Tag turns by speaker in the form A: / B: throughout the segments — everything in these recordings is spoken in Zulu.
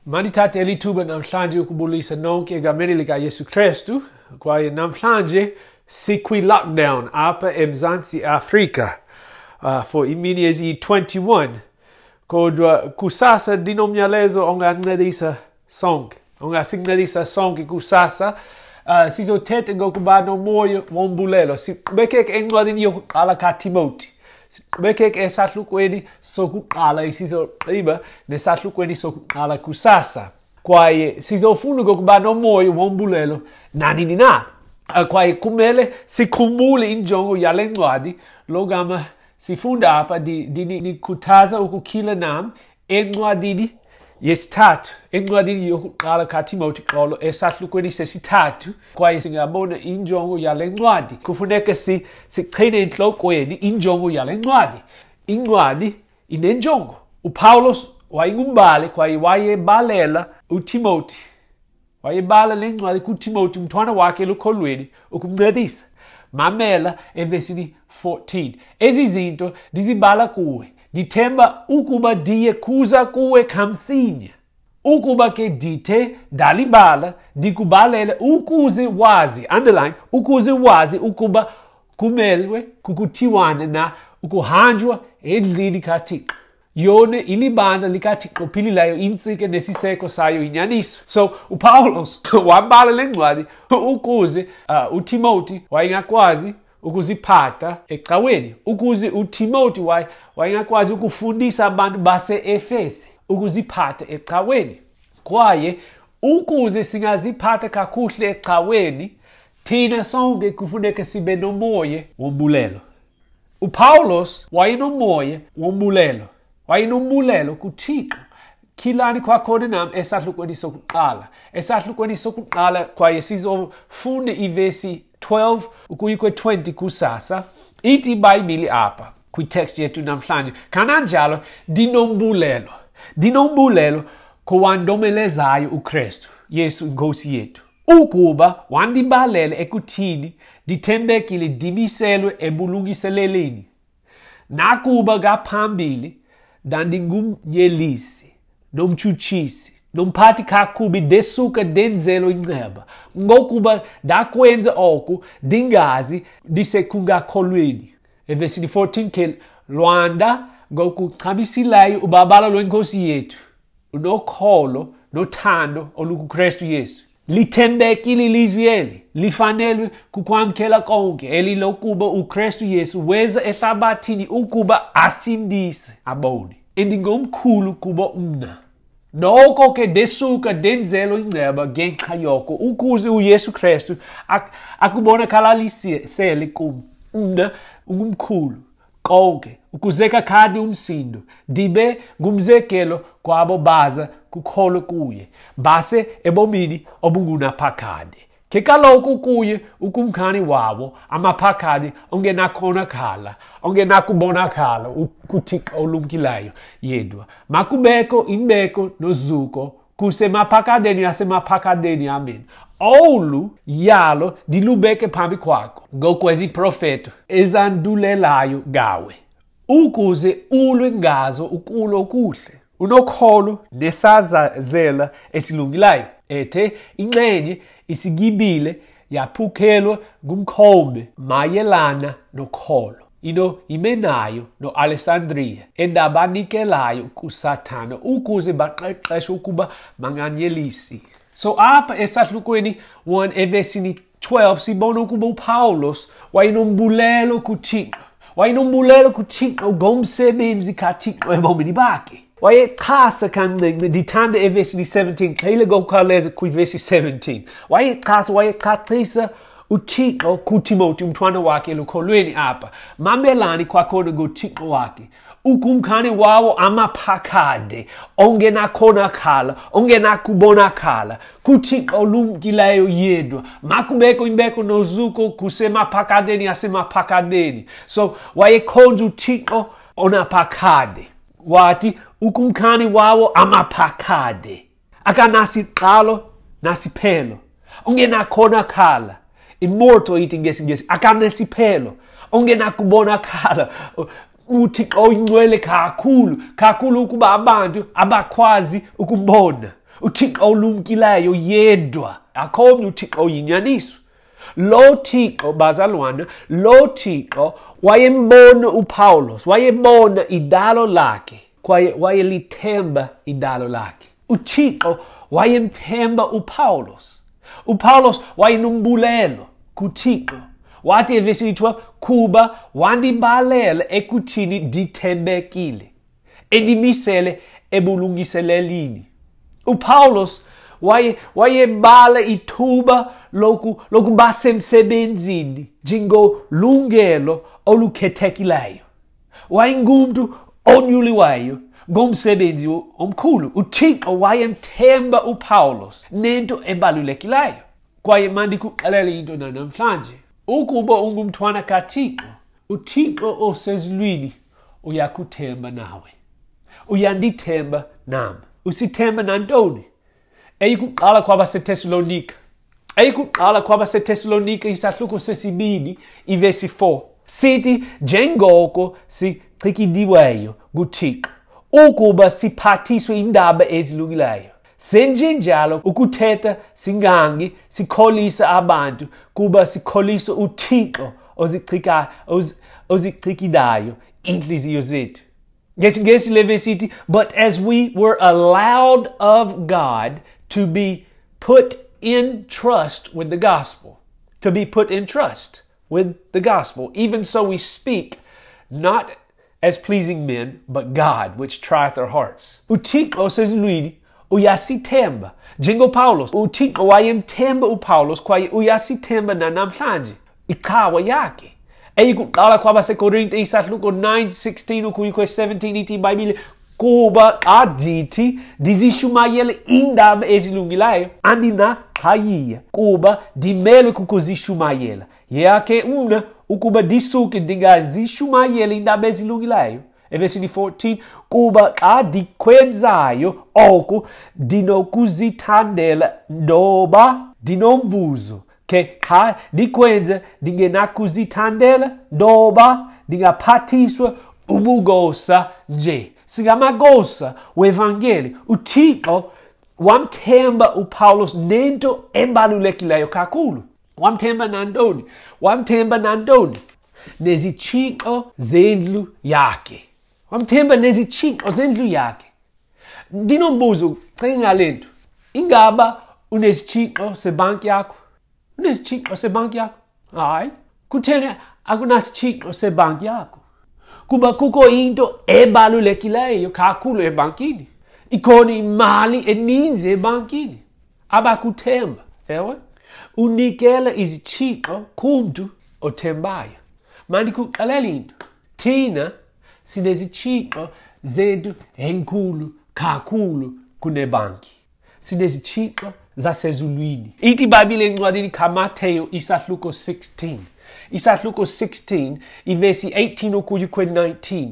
A: Manithatha elithuba namhlanje ukubulisa nonke egameni lika Yesu Kristu kwaye namhlanje sikwi-lockdown apha eMzantsi Afrika for imini ezi-21 kodwa kusasa dinomyalezo ongancedisa sonke kusasa sizothetha ngokuba nomoya wombulelo siqhubekeke encwadini yokuqala kaTimoti siqhubekeke esahlukweni sokuqala isizogqiba nesahlukweni sokuqala kusasa kwaye sizofuna ngokuba nomoya wombulelo nanini na kwaye kumele sikhumbule injongo yale ncwadi logama sifunda apha nikhuthaza ukukhila nam encwadini yesithathu encwadini yokuqala kaTimoti xolo esahlukweni sesithathu kwaye singabona injongo yale ncwadi kufuneka sichine enhlokweni injongo yale ncwadi incwadi inenjongo uPaulos wayengumbali kwaye wayebalela uTimoti wayebala le ncwadi kuTimoti umntwana wakhe lukholweni ukumncedisa mamela evesini 14 ezi zinto ndizibala kuwe dithemba ukuba diye kuza kuwe kamsinya ukuba ke dithe dalibala dikubalele ukuze wazi underline ukuze wazi ukuba kumelwe kukuthiwana na ukuhanjwa endlini kaThixo yone ilibandla likaThixo philileyo insike nesiseko sayo inyaniso so uPaulos wabala le ncwadi ukuze uTimoti wayengakwazi ukuziphatha ecaweni ukuze uTimoti wayengakwazi ukufundisa abantu base-Efese ukuziphatha ecaweni kwaye ukuze singaziphatha kakuhle ecaweni thina sonke kufuneka sibe nomoya wombulelo uPaulos wayenomoya wombulelo wayenombulelo kuThixo khilani kwakhona nam esahlukweni sokuqala kwaye sizofunda ivesi 12 ukuya kwe-20 kusasa ithi iBhayibhile apha kwi-text yethu namhlanje kananjalo dinombulelo kowandomelezayo uKristu Yesu inkosi yethu ukuba wandibalele ekuthini dithembekile dimiselwe ebulungiseleleni nakuba ngaphambili dandingumyelisi nomtshutshisi nomphathi kakubi desuka denzelo inceba ngokuba ndakwenza oku dingazi disekungakholweni evesini 14 ke Lwanda ngokuchabisileyo ubabalo lwenkosi yethu unokholo nothando olukuKristu Yesu lithembekile ilizwi eli lifanelwe kukwamkela konke elilokuba uKristu Yesu weza ehlabathini ukuba asindise abone endingomkhulu kubo mna noko ke desuka denzelo inceba ngenxa yoko ukuze uYesu Kristu akubonakalisele kum mna ungumkhulu konke ukuzeka khadi umsindo dibe ngumzekelo kwabo baza kukholo kuye base ebomini obungunaphakade ke kaloku kuye ukumkhani wabo amaphakade ongenakhonakala ongenakubonakala kuThixo olumkileyo yedwa makubeko imbeko nozuko kusemaphakadeni yasemaphakadeni amen olu yalo dilubeke phambi kwakho ngokweziprofeto ezandulelayo gawe ukuze ulwe ngazo ukulo okuhle unokholo nesazazela esilungileyo ethe incenye isigibile yaphukhelwa ngumkhombe mayelana nokholo imenayo no-Alessandria endabanikelayo kuSathana ukuze baqeqeshe ukuba manganyelisi so apha esahlukweni 1 evesini 12 sibona ukuba uPaulos wayenombulelo kuThixo ngomsebenzi kaThixo ebomini bakhe wayechasa kancinci ndithanda evesini 17 xhile ngokukhawuleza kwivesi 17 wayechachisa uThixo kuTimoti umntwana wakhe lukholweni apha mamelani kwakhona ngoThixo wakhe ukumkhani wawo amaphakade ongenakhonakala ongenakubonakala kuThixo olumkileyo yedwa makubeko imbeko nozuko kusemaphakadeni yasemaphakadeni so wayekhonza uThixo onaphakade wathi ukumkhani wawo amaphakade akanasiqalo nasiphelo ongenakhonakala immortal ithi ngesingesi akanesiphelo ongenakubonakala uThixo ingcwele kakhulu ukuba abantu abakwazi ukubona uThixo olumkileyo yedwa, akho omnye uThixo oyinyaniso. Lo Thixo, bazalwane, lo Thixo wayembona uPaulos, wayebona idalo lakhe, kwaye wayelithemba idalo lakhe. uThixo wayemthemba uPaulos. uPaulos wayenombulelo kuThixo. Wathi evesi 12, kuba wandibalela ekuthini ndithembekile, endimisele ebulungiselelini. uPaulos wayebala ithuba lokuba semsebenzini njengolungelo olukhethekileyo. Wayengumuntu onyuliweyo ngomsebenzi omkhulu. uThixo wayemthemba uPaulos nento ebalulekileyo. Kwaye mandikuxelele into namhlanje, ukuba ungumntwana kaThixo, uThixo osezulwini uyakuthemba nawe. Uyandithemba nami. Usithemba nantoni? Eyikuqala kwabaseThesalonika. Eyikuqala kwabaseThesalonika isahluko sesibini ivesi 4. Sithi njengoko sichikidiweyo kuThixo ukuba siphathiswe indaba ezilungileyo. Senjenjalo ukuthetha singangi sikholisa abantu kuba sikholisa uThixo ozichikidayo inhliziyo zethu. Ngesi levesithi, but as we were allowed of God to be put in trust with the gospel, to be put in trust with the gospel, even so we speak, not as pleasing men, but God, which trieth our hearts. uThixo osezulwini uyasithemba. NjengoPaulos, uThixo wayemthemba uPaulos, kwaye uyasithemba namhlanje. Iqhawe yakhe. Eyikuqala kwabaseKorinte isahluko 9:16 ukuya kwe-17 ithi iBhayibhile, kuba xa ndithi ndizishumayele indaba ezilungileyo andinaxhayiya, kuba ndimelwe kukuzishumayela. Yakhe mna ukuba ndisuke ndingazishumayela indaba ezilungileyo. Evesini 14, kuba xa ndikwenzayo oku ndinokuzithandela ndoba ndinomvuzo. Xa ndikwenza ndingenakuzithandela ndoba ndingaphathiswa ubugosa nje. Singamagosa wevangeli. uThixo wamthemba uPaulos nento ebalulekileyo kakhulu. Wamthemba nantoni? Wamthemba nantoni? Nezitshixo zendlu yakhe. Wamthemba nezitshixo zendlu yakhe. Ndinombuzo, cinga lento. Ingaba unesitshixo sebhanki yakho? Unesitshixo sebhanki yakho? Hayi. Kutheni akunasitshixo sebhanki yakho? Kuba kukho into ebalulekileyo kakhulu ebhankini. Ikhona imali eninzi ebhankini. Abakuthemba, ewe? Unikela izitshixo kumntu othembayo. Mandikuxelele into. Thina sinezitshixo zethu enkulu kakhulu kunebhanki. Sinezitshixo zasezulwini. Ithi iBhayibhile encwadini kaMateyu isahluko 16. Isahluko 16 ivesi 18 ukuya kwe-19.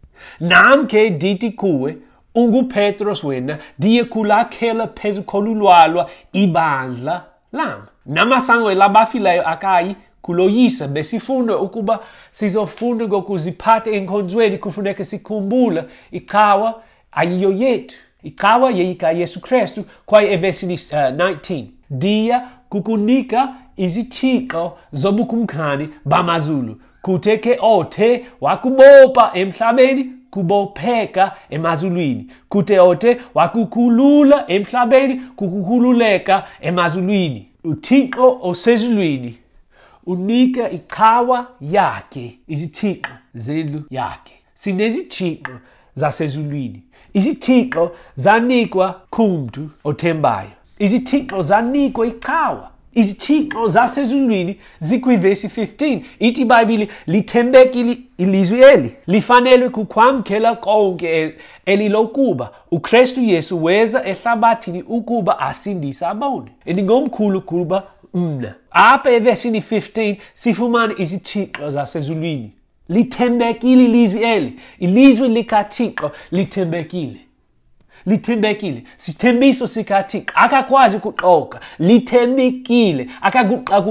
A: Nam ke ndithi kuwe, unguPetros wena, ndiye kulakhela phezu kolulwalwa ibandla lam. Namasango labafileyo akayi kuloyisa. Besifunda ukuba sizofunda ngokuziphatha enkonzweni, kufuneka sikhumbula icawa ayiyo yethu. Icawa yeyika Yesu Kristu. Kwaye evesini 19, ndiya kukunika izitshixo zobukumkani bamazulu, kuthe othe wakubopha emhlabeni kubopheka emazulwini, kuthe othe wakukhulula emhlabeni kukukhululeka emazulwini. uThixo osezulwini unika icawa yakhe izitshixo zendlu yakhe. Sinezitshixo zasezulwini. Izitshixo zanikwa kumntu othembayo. Izitshixo zanikwa icawa. Izitshixo zasezulwini zikwivesi 15. Ithi iBhayibhile, lithembekile ilizwi eli, lifanelwe kukwamkela konke elilokuba uKristu Yesu weza ehlabathini ukuba asindise abone. Ndingomkhulu kuba mna. Apha evesini 15 sifumana izitshixo zasezulwini. Lithembekile ilizwi eli. Ilizwi likaThixo lithembekile. Lithembekile. Sithembiso sikaThixo akakwazi kuxoka. Lithembekile.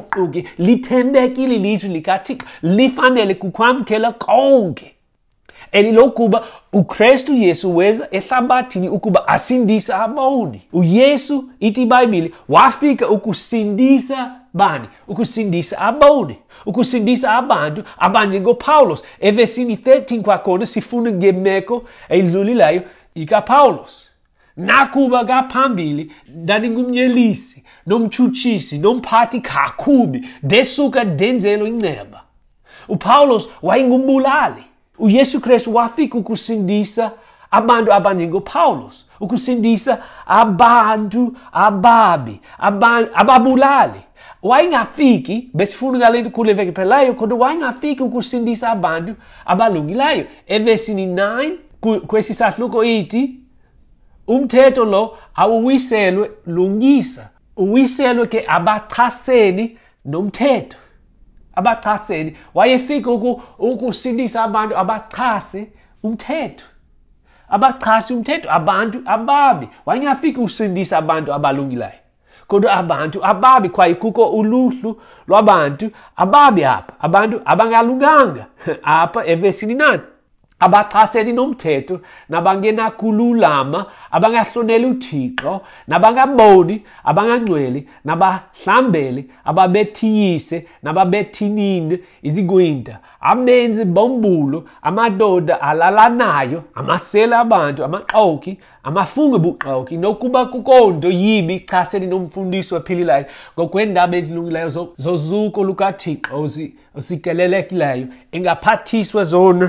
A: Akaguxaguxuki. Lithembekile ilizwi likaThixo. Lifanele kukwamkela konke elilokuba uKristu Yesu weza ehlabathini ukuba asindise aboni. UYesu, ithi iBhayibheli, wafika ukusindisa bani? Ukusindisa aboni, ukusindisa abantu abanjengoPawulos. Evesini 13 kwakhona sifuna ngemeko eyidlulileyo ikaPawulos. Nakuba kaphambili ndandingumnyelisi, nomtshutshisi, nomphathi kakubi, desuka denzelo inceba. UPawulos wayengumbulali. UYesu Kristu wafika ukusindisa abantu abanjengoPawulos, ukusindisa abantu ababi, ababulali. Wayengafiki, besifuna ngalento kule veki phelayo, kodwa wayengafiki ukusindisa abantu abalungileyo. Evesini 9 kwesisahluko ithi, umthetho lo awuwiselwe lungisa, uwiselwe ke abachaseni nomthetho. Abachaseni, wayefika ukusindisa abantu abachase umthetho. Abachasi umthetho, abantu ababi. Wayengafika ukusindisa abantu abalungileyo, kodwa abantu ababi. Kwaye kuko uluhlu lwabantu ababi apha, abantu abangalunganga apha evesini 9. Abachaseni nomthetho, nabangenakululama, abangahloneli uThixo, nabangaboni, abangangcweli, nabahlambeli, ababethiyise, nababethinini izigwinta, amenzi bombulo, amadoda alalanayo, amasela abantu, amaqoki, amafunga buqoki, nokuba kukonto yibi chaseni nomfundiso ophilileyo ngokwendaba ezilungileyo zozuko lukaThixo osikelelekileyo, engaphathiswa zona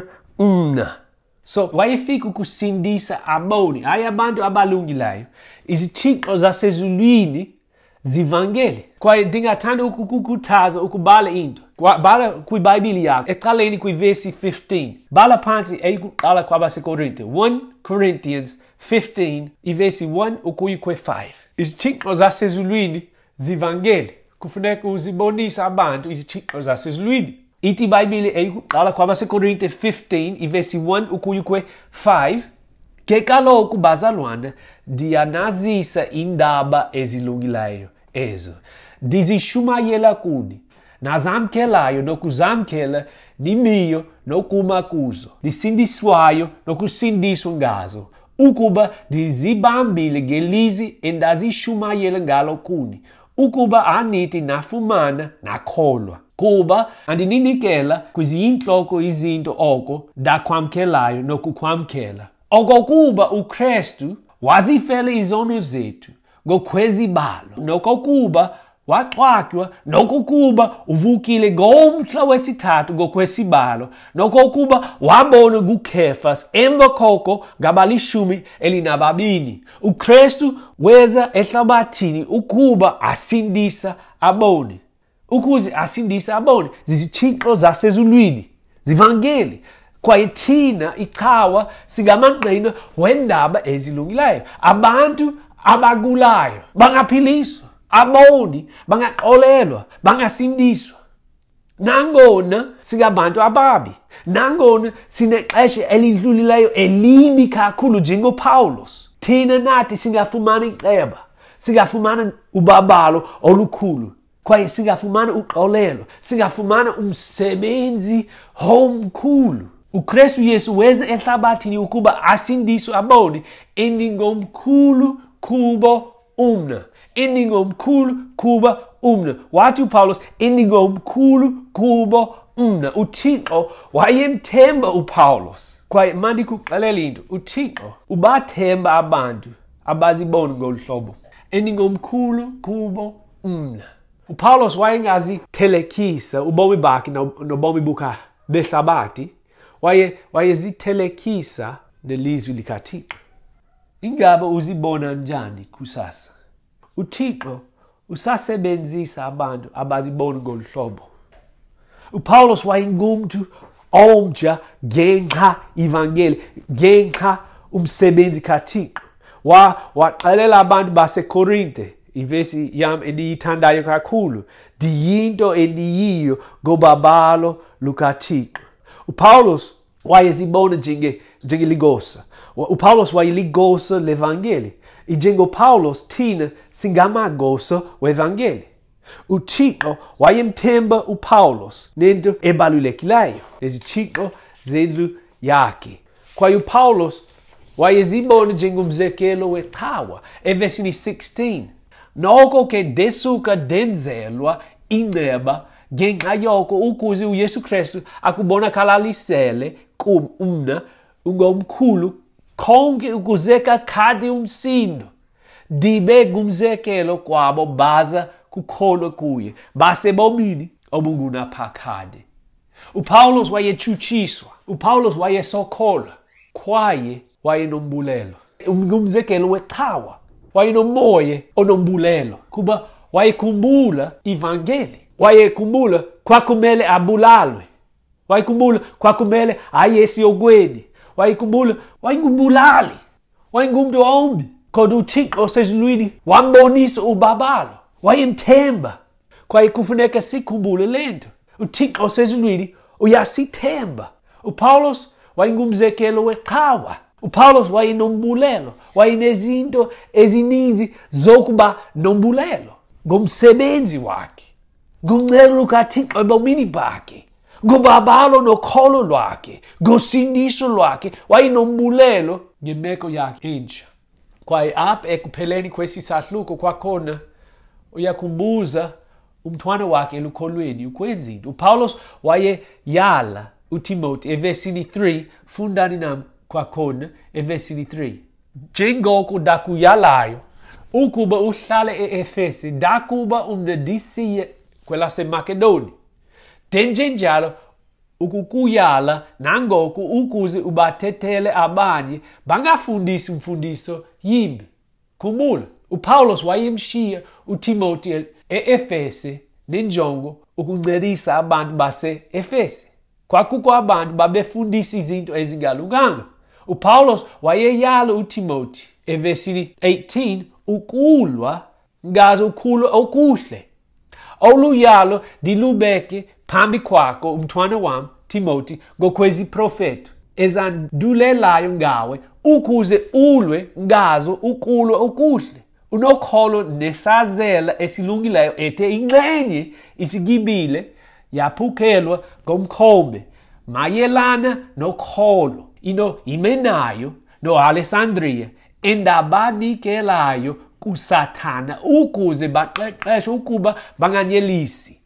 A: So wayefika ukusindisa aboni, hayi abantu abalungileyo. Izithixo zasezulwini zivangeli. Kwaye ndingathanda ukukukhuthaza ukubala into. Bala kwiBhayibheli yakho ecaleni kwivesi 15. Bala phansi eyikuqala kwabaseKorinte, 1 Corinthians 15 ivesi 1 ukuya kwe-5. Izithixo zasezulwini zivangeli. Kufuneka uzibonisa abantu izithixo zasezulwini. Ithi iBhayibheli eyikuqala kwabaseKorinte 15 ivesi 1 ukuya kwe-5. Ke kaloku bazalwana, ndiyanazisa indaba ezilungileyo ezo, ndizishumayela kuni, nazamkelayo nokuzamkela, nimiyo nokuma kuzo, ndisindiswayo nokusindiswa ngazo, ukuba ndizibambile ngelizwi endazishumayela ngalo kuni, ukuba anithi nafumana nakholwa. Kuba andininikela kwiziyintloko izinto oko ndakwamkelayo nokukwamkela, okokuba uKristu wazifela izono zethu ngokwezibalo, nokokuba waxwatywa, nokokuba uvukile ngomhla wesithathu ngokwesibalo, nokokuba wabonwa nguKefas, emva koko ngabali12. uKristu weza ehlabathini ukuba asindisa aboni. Ukuze asindisa aboni, zizithixo zasezulwini zivangeli. Kwaye thina ichawa singamangqina wendaba ezilungileyo. Abantu abagulayo bangaphiliswa, aboni bangaxolelwa, bangasindiswa. Nangona singabantu ababi, nangona sinexesha elidlulileyo elibi kakhulu njengoPawulos, thina nathi singafumana inceba, singafumana ubabalo olukhulu, kwaye singafumana uxolelo, singafumana umsebenzi omkhulu. uKristu Yesu weza ehlabathini ukuba asindiswe aboni, eningomkhulu kubo umna. Eningomkhulu kubo umna. Wathi uPawulos, eningomkhulu kubo umna. uThixo wayemthemba uPawulos. Kwaye mandikuxelela into, uThixo ubathemba abantu abazibona ngolu hlobo, eningomkhulu kubo umna. uPawulos wayengazithelekisa ubomi bakhe nobomi buka behlabathi, wayezithelekisa nelizwi likaThixo. Ingaba uzibona njani kusasa? uThixo usasebenzisa abantu abazibona ngolu hlobo. uPawulos wayengumuntu omtsha ngenxa ivangeli, ngenxa umsebenzi kaThixo. Waxelela abantu baseKorinte, ivesi yam endiyithandayo kakhulu, ndiyinto endiyiyo ngobabalo lukaThixo. uPawulos wayezibona njengeligosa. uPawulos wayeligosa levangeli. NjengoPawulos thina singamagosa wevangeli. uThixo wayemthemba uPawulos nento ebalulekileyo, nezithixo zendlu yakhe. Kwaye uPawulos wayezibona njengomzekelo weqhawa evesini 16. Noko ke desuka denzelwa inceba ngenxa yoko ukuze uYesu Kristu akubonakalalisele kumna ungomkhulu konke ukuzeka khadi umsindo dibe gumzekelo kwabo baza kukholwa kuye basebomini obungunaphakade. uPawulos wayechuchiswa, uPawulos wayesokholwa kwaye wayenombulelo. Ngumzekelo weqhawa, wayenomoya onombulelo kuba wayekhumbula ivangeli, wayekhumbula kwakumele abulalwe, wayekhumbula kwakumele aye esiyokweni, wayekhumbula wayengumbulali, wayengumuntu ombi. Kodwa uThixo osezulwini wambonisa ubabalo, wayemthemba. Kwaye kufuneka sikhumbule lento, uThixo osezulwini uyasithemba. uPawulos wayengumzekelo weqhawa, uPawulos wayenombulelo, wayenezinto ezininzi zokuba nombulelo ngomsebenzi wakhe, ngoncelo lukaThixo ebomini bakhe, ngobabalo nokholo lwakhe, ngosindiso lwakhe, wayenombulelo ngemeko yakhe entsha. Kwaye apha ekupheleni kwesisahluko kwakhona uyakumbuza umntwana wakhe elukholweni ukwenzini. uPawulos wayeyala uTimothy evesini 3, fundani nam kwakhona evesini 3. Njengoko dakuyalayo ukuba uhlale eEfese dakuba umndisiye kwelaseMakedoni, denjenjalo ukukuyala nangoku ukuze ubathethele abanye bangafundisi mfundiso yimbi. Khumbula, uPawulos wayemshiya uTimothy eEfese nenjongo ukuncedisa abantu base-Efese. Kwakukho abantu babefundisa izinto ezingalunganga. uPawulos wayeyala uTimothy evesini 18 ukulwa ngazo ukhulu okuhle. Oluyalo dilubeke phambi kwakho umntwana wam Timothy ngokweziprofeto ezandulelayo ngawe ukuze ulwe ngazo ukulwa okuhle, unokholo nesazela esilungileyo ethe ingxenye isigibile yaphukelwa ngomkhombe mayelana nokholo imenayo no-Alessandria endabanikelayo kuSathana ukuze baqeqeshwe ukuba banganyelisi.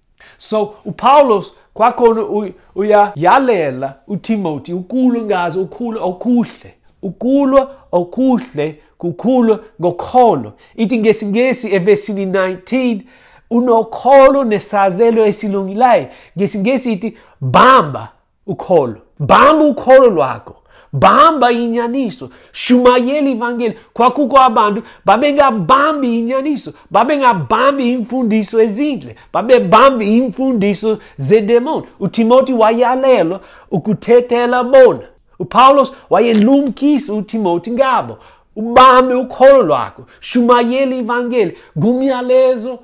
A: So uPawulos kwakhona uyayalela uTimothy ukulwa ngazo ukhulu okuhle, ukulwa okuhle kukhulwa ngokholo. Ithi ngesingesi evesini 19 unokholo nesazelo esilungileyo. Ngesingesi ithi bamba ukholo, bamba ukholo lwakho, bamba inyaniso, shumayeli ivangeli. Kwakukho abantu babengabambi inyaniso, babengabambi imfundiso ezinhle, babebambi imfundiso zedemoni. uTimothy wayalelwa ukuthethela bona. uPawulos wayelumkisa uTimothy ngabo, ubambe ukholo lwakho, shumayeli ivangeli. Ngumyalezo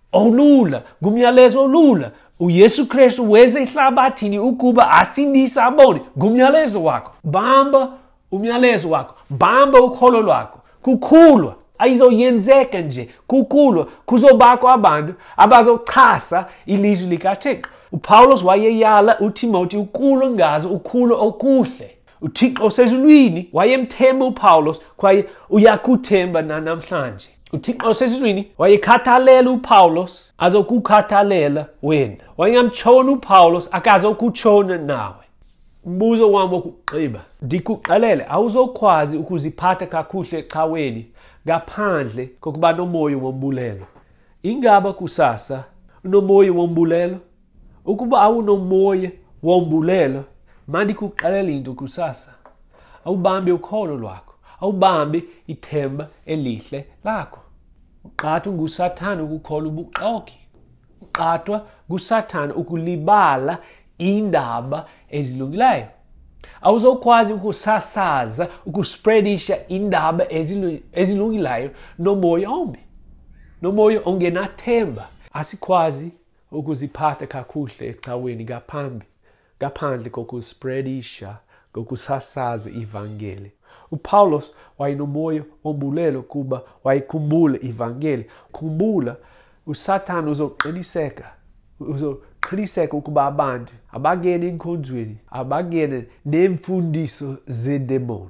A: olula, uYesu Kristu weze ehlabathini ukuba asindise abone. Ngumyalezo wakho, bamba umyalezo wakho, bamba ukholo lwakho. Kukhulwa ayizoyenzeka nje, kukhulwa kuzobakho abantu abazochasa ilizwi likaThixo. uPawulos wayeyala uTimothy ukulwa ngazo ukhulu okuhle. uThixo osezulwini wayemthemba uPawulos kwaye uyakuthemba namhlanje. uThixo osezulwini wayekhathalela uPawulos azokukhathalela wena. Wayengamtshona uPawulos akazokutshona nawe. Umbuzo wami wokugqiba, ndikuqalele, awuzokwazi ukuziphatha kakuhle ecaweni ngaphandle kokuba nomoya wombulelo. Ingaba kusasa unomoya wombulelo? Ukuba awunomoya wombulelo, mandikuqalele into kusasa. Awubambe ukholo lwakho, awubambe ithemba elihle lakho. Uqathwa nguSathane ukukholwa ubuxoki, uqathwa nguSathane ukulibala indaba ezilungileyo. Awuzokwazi ukusasaza, ukuspreadisha indaba ezilungileyo nomoya ombi, nomoya ongenathemba. Asikwazi ukuziphatha kakuhle ecaweni ngaphandle kokuspreadisha, kokusasaza ivangeli. uPawulos wayenomoya wombulelo kuba wayekhumbula ivangeli. Khumbula, uSathane uzoqiniseka qiniseke ukuba abantu abangena enkonzweni abangena nemfundiso zedemoni.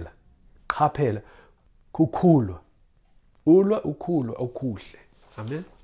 A: Qaphela kukhulwa ukhulwa okuhle. Amen.